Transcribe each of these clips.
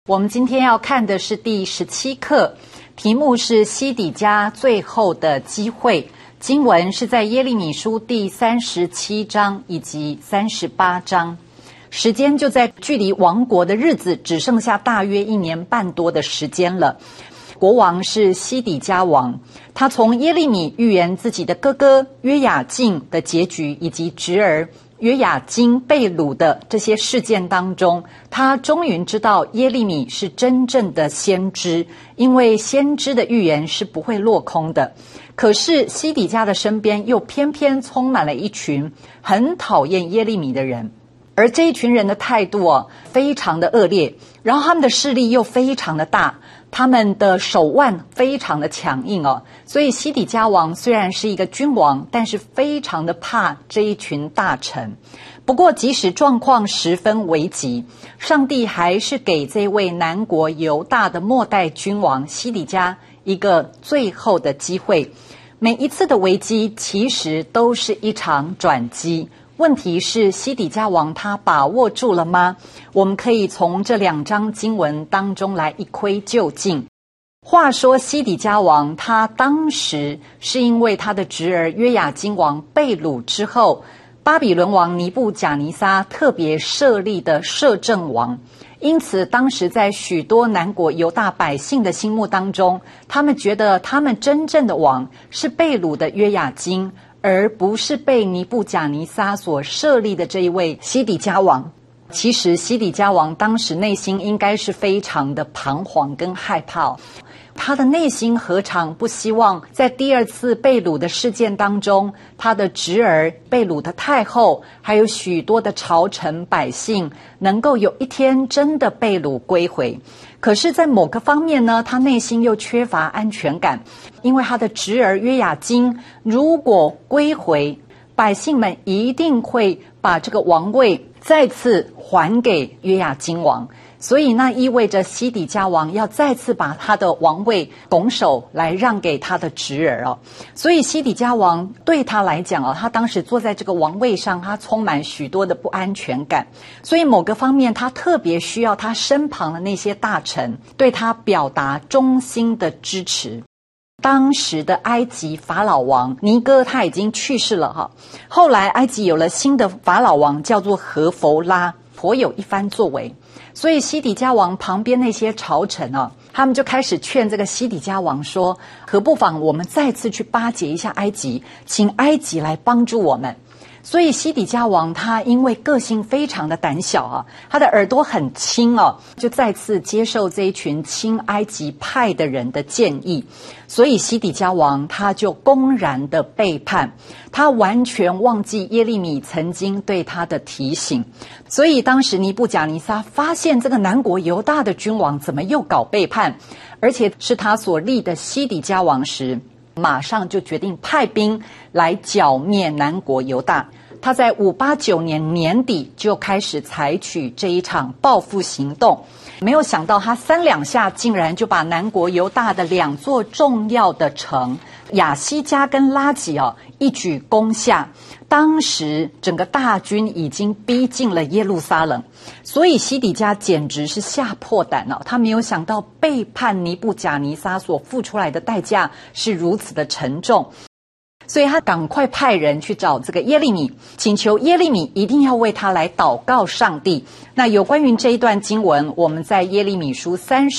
我们今天要看的是第17课，题目是西底家最后的机会。经文是在耶利米书第37章以及38章。时间就在距离亡国的日子只剩下大约1年半多的时间了。国王是西底家王，他从耶利米预言自己的哥哥约雅敬的结局，以及侄儿约雅斤被掳的这些事件当中，他终于知道耶利米是真正的先知，因为先知的预言是不会落空的。可是西底家的身边又偏偏充满了一群很讨厌耶利米的人，而这一群人的态度非常的恶劣，然后他们的势力又非常的大，他们的手腕非常的强硬所以西底家王虽然是一个君王，但是非常的怕这一群大臣。不过即使状况十分危急，上帝还是给这位南国犹大的末代君王西底家一个最后的机会。每一次的危机其实都是一场转机，问题是西底家王他把握住了吗？我们可以从这2章经文当中来一窥究竟。话说西底家王他当时是因为他的侄儿约雅斤王被掳之后，巴比伦王尼布甲尼撒特别设立的摄政王，因此当时在许多南国犹大百姓的心目当中，他们觉得他们真正的王是被掳的约雅斤，而不是被尼布甲尼撒所设立的这一位西底家王。其实西底家王当时内心应该是非常的彷徨跟害怕他的内心何尝不希望在第2次被掳的事件当中，他的侄儿被掳的太后，还有许多的朝臣百姓能够有一天真的被掳归回。可是在某个方面呢，他内心又缺乏安全感，因为他的侄儿约雅斤如果归回，百姓们一定会把这个王位再次还给约雅斤王，所以那意味着西底家王要再次把他的王位拱手来让给他的侄儿所以西底家王对他来讲他当时坐在这个王位上，他充满许多的不安全感，所以某个方面他特别需要他身旁的那些大臣对他表达衷心的支持。当时的埃及法老王尼哥他已经去世了后来埃及有了新的法老王叫做何弗拉，颇有一番作为。所以西底家王旁边那些朝臣他们就开始劝这个西底家王说，何不妨我们再次去巴结一下埃及，请埃及来帮助我们。所以西底家王他因为个性非常的胆小他的耳朵很轻就再次接受这一群亲埃及派的人的建议。所以西底家王他就公然的背叛，他完全忘记耶利米曾经对他的提醒。所以当时尼布甲尼撒发现这个南国犹大的君王怎么又搞背叛，而且是他所立的西底家王时，马上就决定派兵来剿灭南国犹大。他在589年年底就开始采取这一场报复行动，没有想到他3两下竟然就把南国犹大的2座重要的城亚西加跟拉吉一举攻下。当时整个大军已经逼近了耶路撒冷，所以西底家简直是吓破胆他没有想到背叛尼布甲尼撒所付出来的代价是如此的沉重，所以他赶快派人去找这个耶利米，请求耶利米一定要为他来祷告上帝。那有关于这一段经文，我们在耶利米书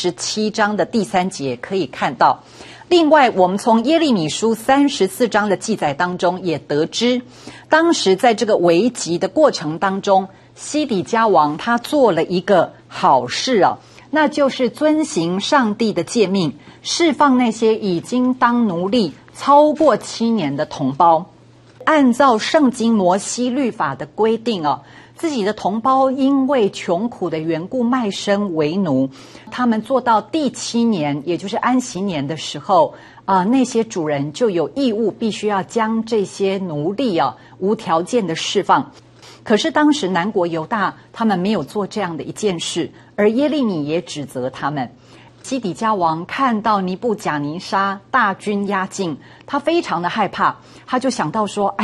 37章的第3节可以看到。另外我们从耶利米书34章的记载当中也得知，当时在这个危急的过程当中，西底家王他做了一个好事那就是遵行上帝的诫命，释放那些已经当奴隶超过7年的同胞。按照圣经摩西律法的规定自己的同胞因为穷苦的缘故卖身为奴，他们做到第7年，也就是安息年的时候那些主人就有义务必须要将这些奴隶无条件的释放。可是当时南国犹大他们没有做这样的一件事，而耶利米也指责他们。西底家王看到尼布甲尼撒大军压境，他非常的害怕，他就想到说，哎呀，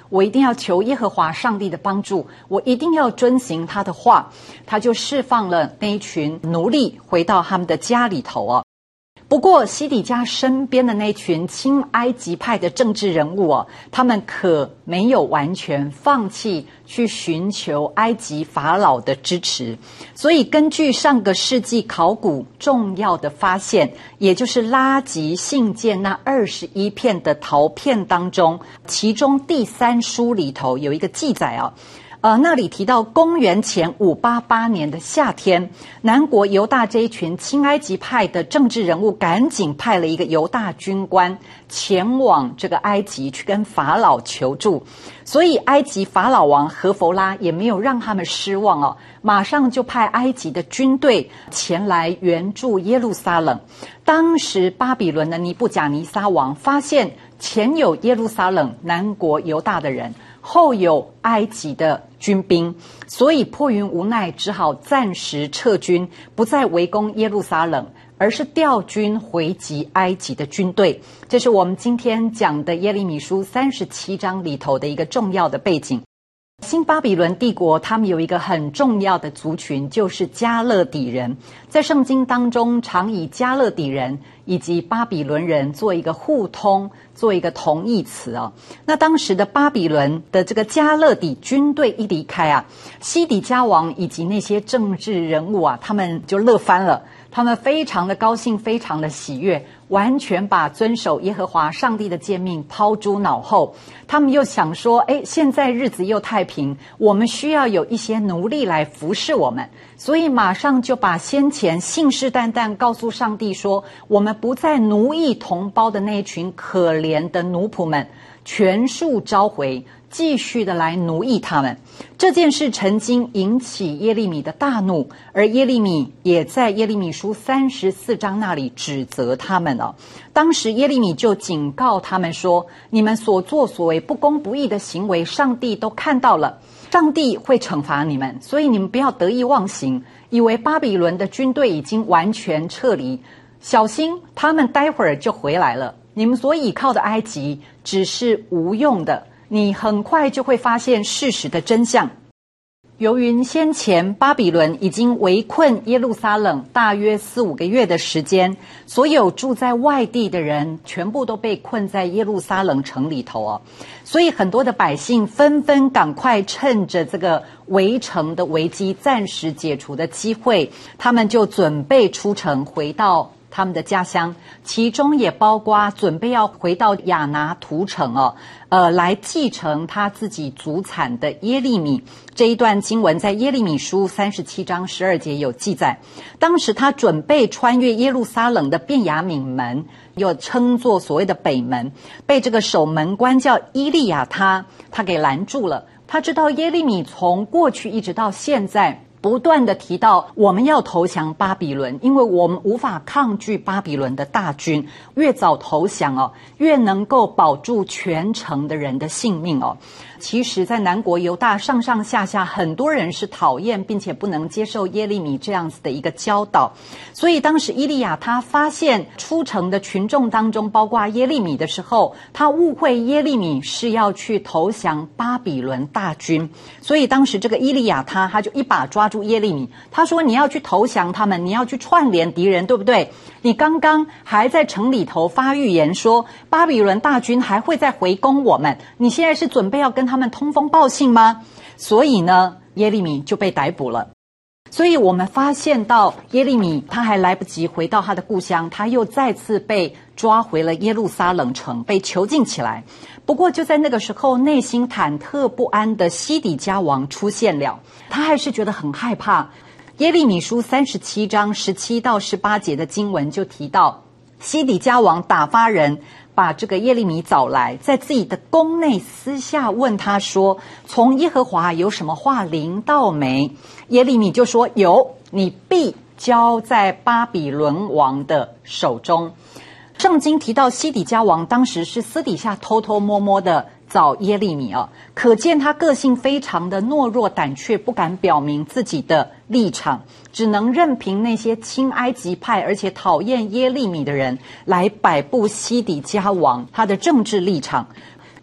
我一定要求耶和华上帝的帮助，我一定要遵行他的话。他就释放了那一群奴隶回到他们的家里头哦。不过西底家身边的那群亲埃及派的政治人物哦，他们可没有完全放弃去寻求埃及法老的支持。所以根据上个世纪考古重要的发现，也就是拉吉信件那21片的陶片当中，其中第3书里头有一个记载啊，那里提到公元前588年的夏天，南国犹大这一群亲埃及派的政治人物赶紧派了一个犹大军官前往这个埃及去跟法老求助。所以埃及法老王何弗拉也没有让他们失望哦，马上就派埃及的军队前来援助耶路撒冷。当时巴比伦的尼布甲尼撒王发现前有耶路撒冷南国犹大的人，后有埃及的军兵，所以迫于无奈，只好暂时撤军，不再围攻耶路撒冷，而是调军回击埃及的军队。这是我们今天讲的耶利米书37章里头的一个重要的背景。新巴比伦帝国他们有一个很重要的族群，就是加勒底人。在圣经当中常以加勒底人以及巴比伦人做一个互通，做一个同义词哦。那当时的巴比伦的这个加勒底军队一离开啊，西底家王以及那些政治人物啊，他们就乐翻了，他们非常的高兴，非常的喜悦，完全把遵守耶和华上帝的诫命抛诸脑后。他们又想说，现在日子又太平，我们需要有一些奴隶来服侍我们，所以马上就把先前信誓旦旦告诉上帝说，我们不再奴役同胞的那一群可怜的奴仆们全数召回，继续的来奴役他们。这件事曾经引起耶利米的大怒，而耶利米也在耶利米书34章那里指责他们哦。当时耶利米就警告他们说，你们所作所为不公不义的行为，上帝都看到了，上帝会惩罚你们，所以你们不要得意忘形，以为巴比伦的军队已经完全撤离，小心他们待会儿就回来了，你们所倚靠的埃及只是无用的，你很快就会发现事实的真相。由于先前巴比伦已经围困耶路撒冷大约4-5个月的时间，所有住在外地的人全部都被困在耶路撒冷城里头哦，所以很多的百姓纷纷赶快趁着这个围城的危机暂时解除的机会，他们就准备出城回到他们的家乡，其中也包括准备要回到亚拿图城哦，来继承他自己祖产的耶利米。这一段经文在耶利米书37章12节有记载。当时他准备穿越耶路撒冷的便雅悯门，又称作所谓的北门，被这个守门官叫伊利亚他给拦住了。他知道耶利米从过去一直到现在不断的提到我们要投降巴比伦，因为我们无法抗拒巴比伦的大军，越早投降哦，越能够保住全城的人的性命哦。其实在南国犹大上上下下很多人是讨厌并且不能接受耶利米这样子的一个教导，所以当时伊利亚他发现出城的群众当中包括耶利米的时候，他误会耶利米是要去投降巴比伦大军，所以当时这个伊利亚他就一把抓住耶利米，他说你要去投降他们，你要去串联敌人，对不对？你刚刚还在城里头发预言说巴比伦大军还会再回攻我们，你现在是准备要跟他们通风报信吗？所以呢，耶利米就被逮捕了。所以我们发现到耶利米他还来不及回到他的故乡，他又再次被抓回了耶路撒冷城，被囚禁起来。不过就在那个时候，内心忐忑不安的西底家王出现了，他还是觉得很害怕。耶利米书37章17到18节的经文就提到，西底家王打发人把这个耶利米找来，在自己的宫内私下问他说，从耶和华有什么话临到没？耶利米就说，有，你必交在巴比伦王的手中。圣经提到西底家王当时是私底下偷偷摸摸的找耶利米啊，可见他个性非常的懦弱胆怯，不敢表明自己的立场，只能任凭那些亲埃及派而且讨厌耶利米的人来摆布西底家王他的政治立场。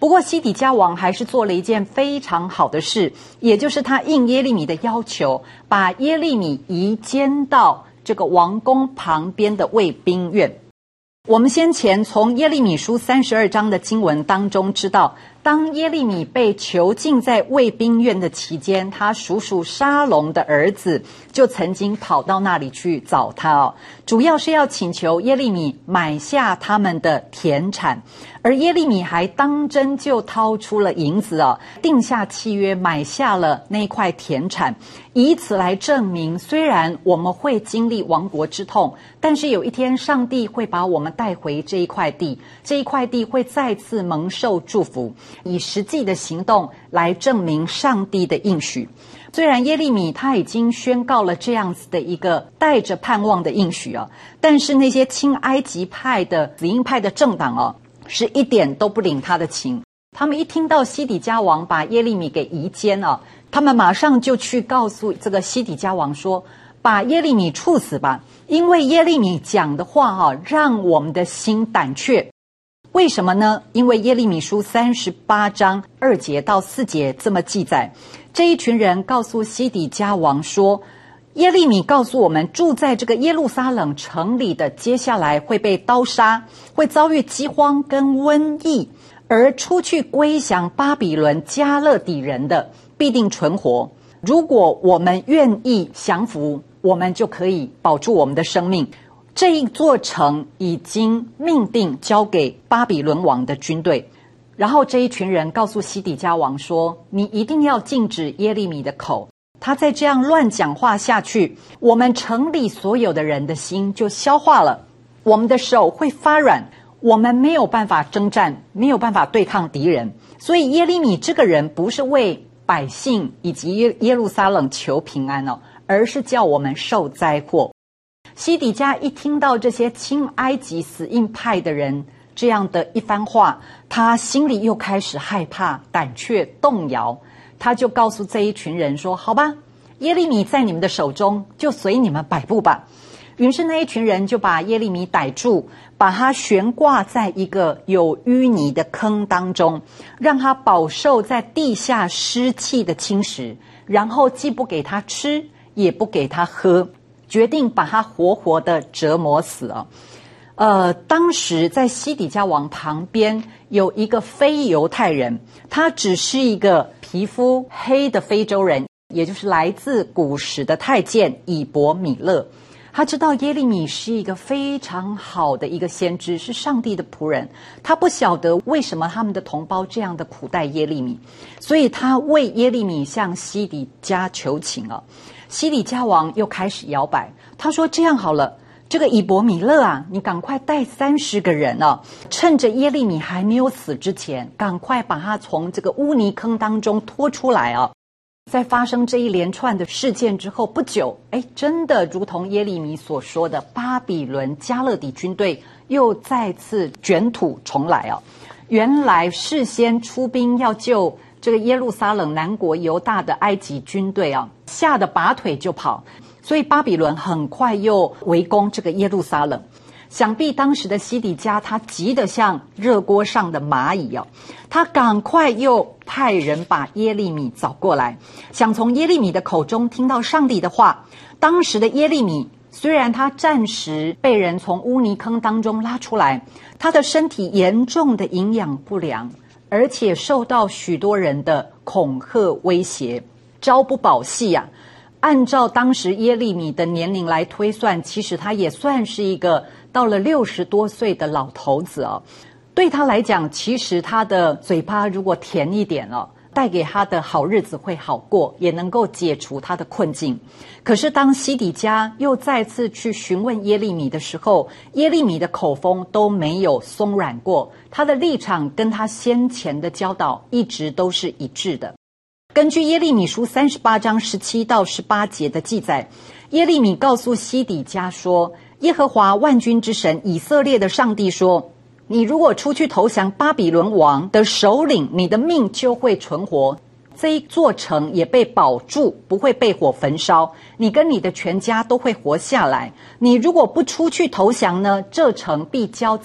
不过西底家王还是做了一件非常好的事，也就是他应耶利米的要求，把耶利米移监到这个王宫旁边的卫兵院。我们先前从耶利米书32章的经文当中知道，当耶利米被囚禁在卫兵院的期间，他叔叔沙龙的儿子就曾经跑到那里去找他主要是要请求耶利米买下他们的田产，而耶利米还当真就掏出了银子定下契约买下了那块田产，以此来证明，虽然我们会经历亡国之痛，但是有一天上帝会把我们带回这一块地，这一块地会再次蒙受祝福，以实际的行动来证明上帝的应许。虽然耶利米他已经宣告了这样子的一个带着盼望的应许但是那些亲埃及派的死婴派的政党是一点都不领他的情。他们一听到西底家王把耶利米给移监他们马上就去告诉这个西底家王说，把耶利米处死吧，因为耶利米讲的话让我们的心胆怯。为什么呢？因为耶利米书38章2节到4节这么记载，这一群人告诉西底家王说，耶利米告诉我们，住在这个耶路撒冷城里的接下来会被刀杀，会遭遇饥荒跟瘟疫，而出去归降巴比伦加勒底人的必定存活。如果我们愿意降服，我们就可以保住我们的生命。这一座城已经命定交给巴比伦王的军队。然后这一群人告诉西底家王说，你一定要禁止耶利米的口，他再这样乱讲话下去，我们城里所有的人的心就消化了，我们的手会发软，我们没有办法征战，没有办法对抗敌人。所以耶利米这个人不是为百姓以及耶路撒冷求平安而是叫我们受灾祸。西底家一听到这些亲埃及死硬派的人这样的一番话，他心里又开始害怕、胆怯、动摇。他就告诉这一群人说，好吧，耶利米在你们的手中，就随你们摆布吧。于是那一群人就把耶利米逮住，把他悬挂在一个有淤泥的坑当中，让他饱受在地下湿气的侵蚀，然后既不给他吃，也不给他喝，决定把他活活的折磨死当时在西底家王旁边有一个非犹太人，他只是一个皮肤黑的非洲人，也就是来自古时的太监以伯米勒。他知道耶利米是一个非常好的一个先知，是上帝的仆人，他不晓得为什么他们的同胞这样的苦待耶利米，所以他为耶利米向西底家求情西底家王又开始摇摆，他说这样好了，这个以伯米勒你赶快带30个人趁着耶利米还没有死之前，赶快把他从这个污泥坑当中拖出来在发生这一连串的事件之后不久，真的如同耶利米所说的，巴比伦加勒底军队又再次卷土重来原来事先出兵要救这个耶路撒冷南国犹大的埃及军队吓得拔腿就跑，所以巴比伦很快又围攻这个耶路撒冷。想必当时的西底家他急得像热锅上的蚂蚁他赶快又派人把耶利米找过来，想从耶利米的口中听到上帝的话。当时的耶利米虽然他暂时被人从污泥坑当中拉出来，他的身体严重的营养不良，而且受到许多人的恐吓威胁，朝不保夕按照当时耶利米的年龄来推算，其实他也算是一个到了60多岁的老头子对他来讲，其实他的嘴巴如果甜一点带给他的好日子会好过，也能够解除他的困境。可是当西底家又再次去询问耶利米的时候，耶利米的口风都没有松软过，他的立场跟他先前的教导一直都是一致的。根据耶利米书38章17到18节的记载，耶利米告诉西底家说，耶和华万军之神以色列的上帝说，你如果出去投降巴比伦王的首领，你的命就会存活，这一座城也被保住，不会被火焚烧，你跟你的全家都会活下来。你如果不出去投降呢，这城必交在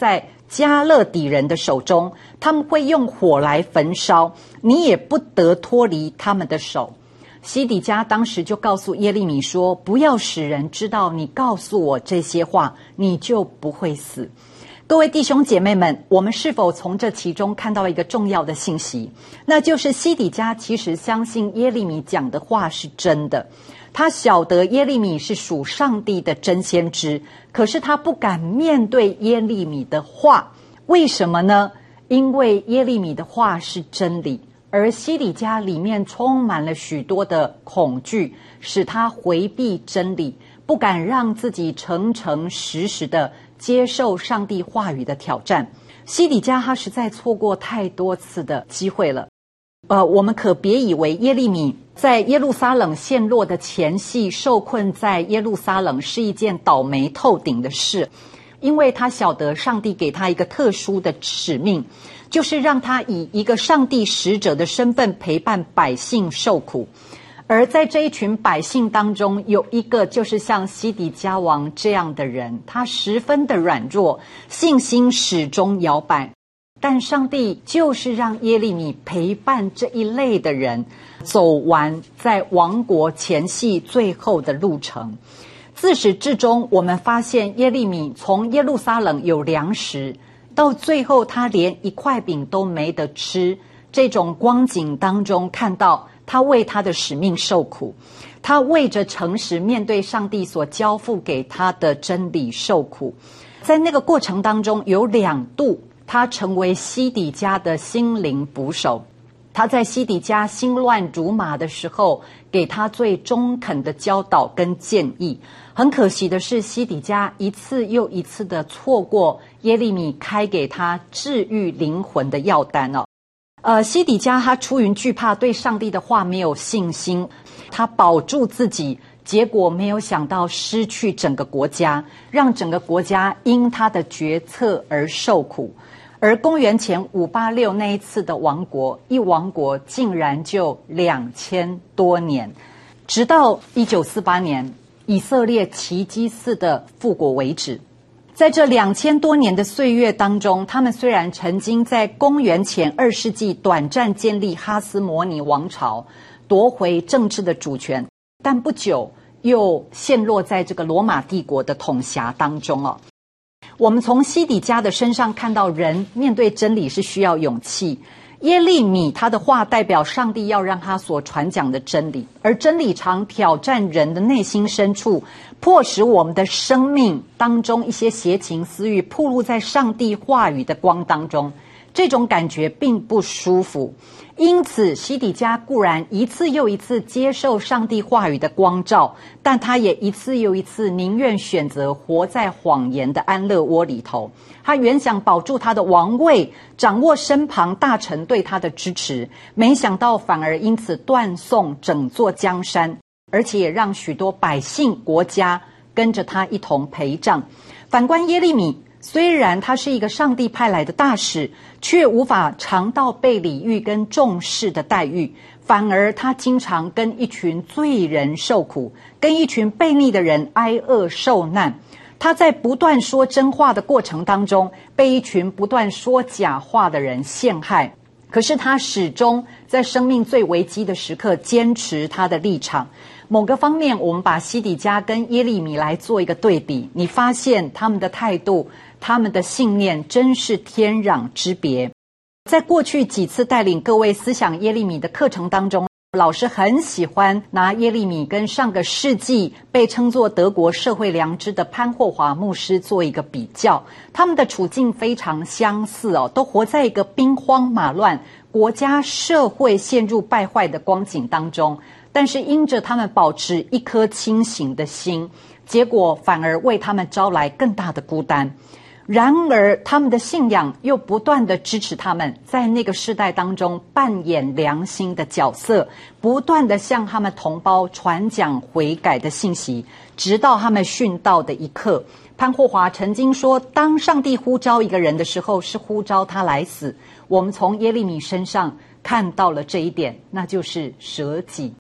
加勒底人的手中，他们会用火来焚烧，你也不得脱离他们的手。西底家当时就告诉耶利米说，不要使人知道你告诉我这些话，你就不会死。各位弟兄姐妹们，我们是否从这其中看到一个重要的信息？那就是西底家其实相信耶利米讲的话是真的，他晓得耶利米是属上帝的真先知，可是他不敢面对耶利米的话。为什么呢？因为耶利米的话是真理，而西底家里面充满了许多的恐惧，使他回避真理，不敢让自己诚诚实实的接受上帝话语的挑战。西底家他实在错过太多次的机会了。我们可别以为耶利米在耶路撒冷陷落的前夕受困在耶路撒冷是一件倒霉透顶的事，因为他晓得上帝给他一个特殊的使命，就是让他以一个上帝使者的身份陪伴百姓受苦。而在这一群百姓当中，有一个就是像西底家王这样的人，他十分的软弱，信心始终摇摆。但上帝就是让耶利米陪伴这一类的人走完在亡国前夕最后的路程。自始至终，我们发现耶利米从耶路撒冷有粮食，到最后他连一块饼都没得吃，这种光景当中看到他为他的使命受苦，他为着诚实面对上帝所交付给他的真理受苦。在那个过程当中，有2度他成为西底家的心灵捕手。他在西底家心乱如麻的时候，给他最中肯的教导跟建议。很可惜的是，西底家一次又一次的错过耶利米开给他治愈灵魂的药单哦。西底家他出于惧怕，对上帝的话没有信心，他保住自己，结果没有想到失去整个国家，让整个国家因他的决策而受苦。而公元前586那一次的亡国，一亡国竟然就2000多年，直到1948年以色列奇迹似的复国为止。在这2000多年的岁月当中，他们虽然曾经在公元前2世纪短暂建立哈斯摩尼王朝，夺回政治的主权，但不久又陷落在这个罗马帝国的统辖当中哦。我们从西底家的身上看到，人面对真理是需要勇气。耶利米他的话代表上帝要让他所传讲的真理，而真理常挑战人的内心深处，迫使我们的生命当中一些邪情私欲暴露在上帝话语的光当中，这种感觉并不舒服。因此西底家固然一次又一次接受上帝话语的光照，但他也一次又一次宁愿选择活在谎言的安乐窝里头。他原想保住他的王位，掌握身旁大臣对他的支持，没想到反而因此断送整座江山，而且也让许多百姓国家跟着他一同陪葬。反观耶利米，虽然他是一个上帝派来的大使，却无法尝到被礼遇跟重视的待遇，反而他经常跟一群罪人受苦，跟一群悖逆的人挨饿受难。他在不断说真话的过程当中，被一群不断说假话的人陷害，可是他始终在生命最危机的时刻坚持他的立场。某个方面，我们把西底家跟耶利米来做一个对比，你发现他们的态度，他们的信念真是天壤之别。在过去几次带领各位思想耶利米的课程当中，老师很喜欢拿耶利米跟上个世纪被称作德国社会良知的潘霍华牧师做一个比较。他们的处境非常相似哦，都活在一个兵荒马乱、国家社会陷入败坏的光景当中，但是因着他们保持一颗清醒的心，结果反而为他们招来更大的孤单。然而他们的信仰又不断的支持他们在那个世代当中扮演良心的角色，不断的向他们同胞传讲悔改的信息，直到他们殉道的一刻。潘霍华曾经说，当上帝呼召一个人的时候，是呼召他来死。我们从耶利米身上看到了这一点，那就是舍己。